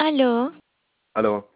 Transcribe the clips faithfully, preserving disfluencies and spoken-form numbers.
Aló, Aló,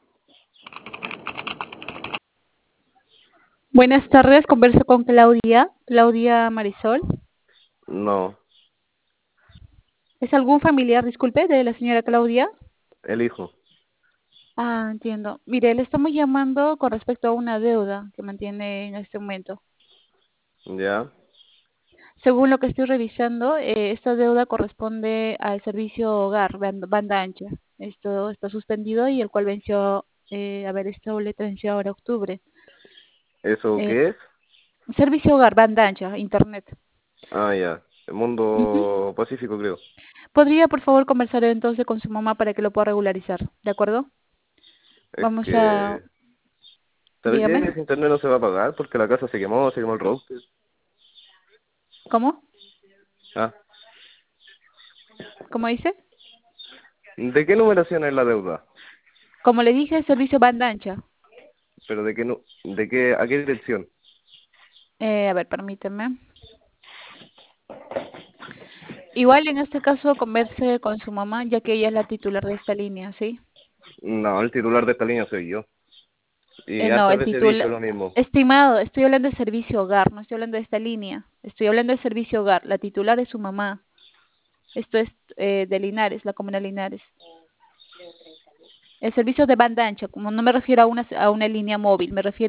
Buenas tardes, converso con Claudia, Claudia Marisol. no, ¿Es algún familiar, disculpe, de la señora Claudia? el hijo. Ah, entiendo. Mire, le estamos llamando con respecto a una deuda que mantiene en este momento. Ya, Según lo que estoy revisando, eh, esta deuda corresponde al servicio hogar, ban- banda ancha. Esto está suspendido y el cual venció, eh, a ver, esta boleta venció ahora octubre. ¿eso Eh, qué es? Servicio hogar, banda ancha, internet. Ah, ya, el Ujú. mundo pacífico, creo. ¿Podría, por favor, conversar entonces con su mamá para que lo pueda regularizar? ¿De acuerdo? Es Vamos a, que, ¿sabes qué? dígame, Ese internet no se va a pagar porque la casa se quemó, se quemó el router. ¿cómo? Ah, ¿Cómo dice? ¿de qué numeración es la deuda? Como le dije, servicio banda ancha. ¿Pero de qué, nu- de qué, a qué dirección? Eh, a ver, permíteme. Igual en este caso converse con su mamá, ya que ella es la titular de esta línea, ¿sí? No, el titular de esta línea soy yo. Y Eh, no, hartas el veces he dicho titular... lo mismo. Estimado, estoy hablando de servicio hogar, no estoy hablando de esta línea. Estoy hablando de servicio hogar. La titular es su mamá. Esto es eh, de Linares, la comuna de Linares. El servicio de banda ancha, como no me refiero a una, a una línea móvil, me refiero